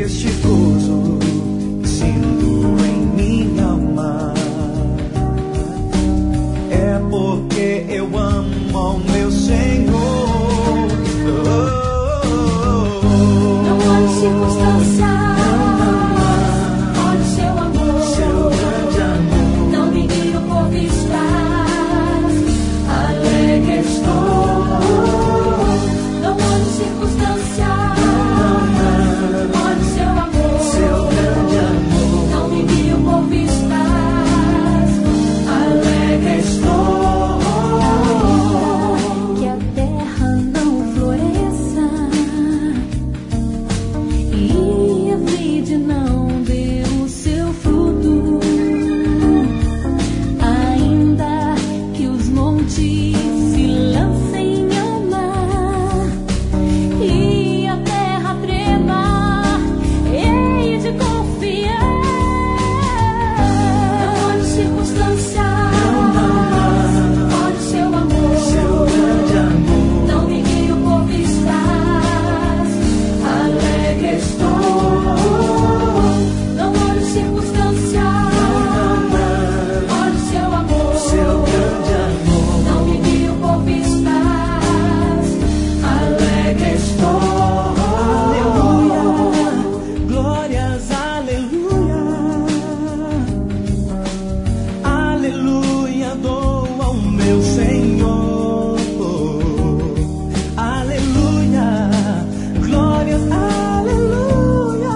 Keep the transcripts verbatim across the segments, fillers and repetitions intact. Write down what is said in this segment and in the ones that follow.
este gozo que sinto em minha alma. É porque eu amo ao meu Senhor. Não há circunstância, olha o seu amor, seu grande amor. não me guio por vistas, alegre estou. Não olhe circunstância, olha o seu amor, Seu grande amor. não me guio por vistas, alegre estou. Que a terra não floresça e a vide não dê o seu fruto, ainda que os montes se lancem ao mar e a terra trema, hei de confiar. Não olhe circunstância, olhe o seu amor, Seu grande amor. não me guio por vistas, alegre estou. Não olhe circunstância, olhe o seu amor, Seu grande amor. não me guio por vistas, alegre estou. Aleluia, glórias, aleluia. Aleluia, dou ao meu Senhor. Aleluia, glórias, aleluia.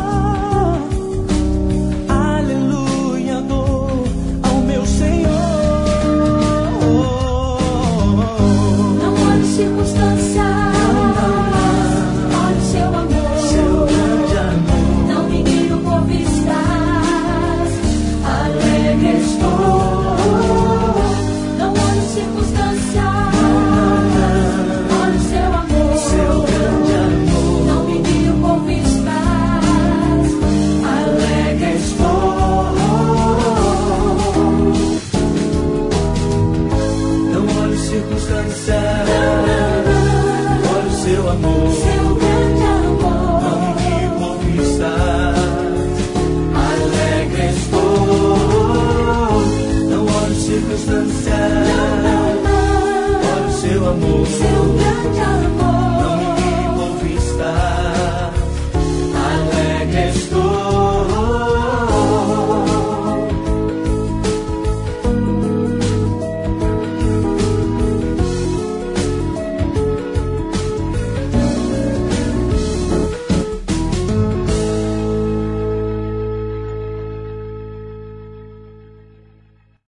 Aleluia, dou ao meu Senhor. Não olhe circunstância, olhe o seu amor, Seu grande amor. não me guio por vistas, alegre estou. Não olhe circunstância, olhe o seu amor, Seu grande amor. não me guio por vistas, alegre estou. Não olhe circunstância, olhe o seu amor. Seu grande amor, Não me guie por vistas, alegre estou. Não olhe circunstância, olhe o seu amor. seu grande amor.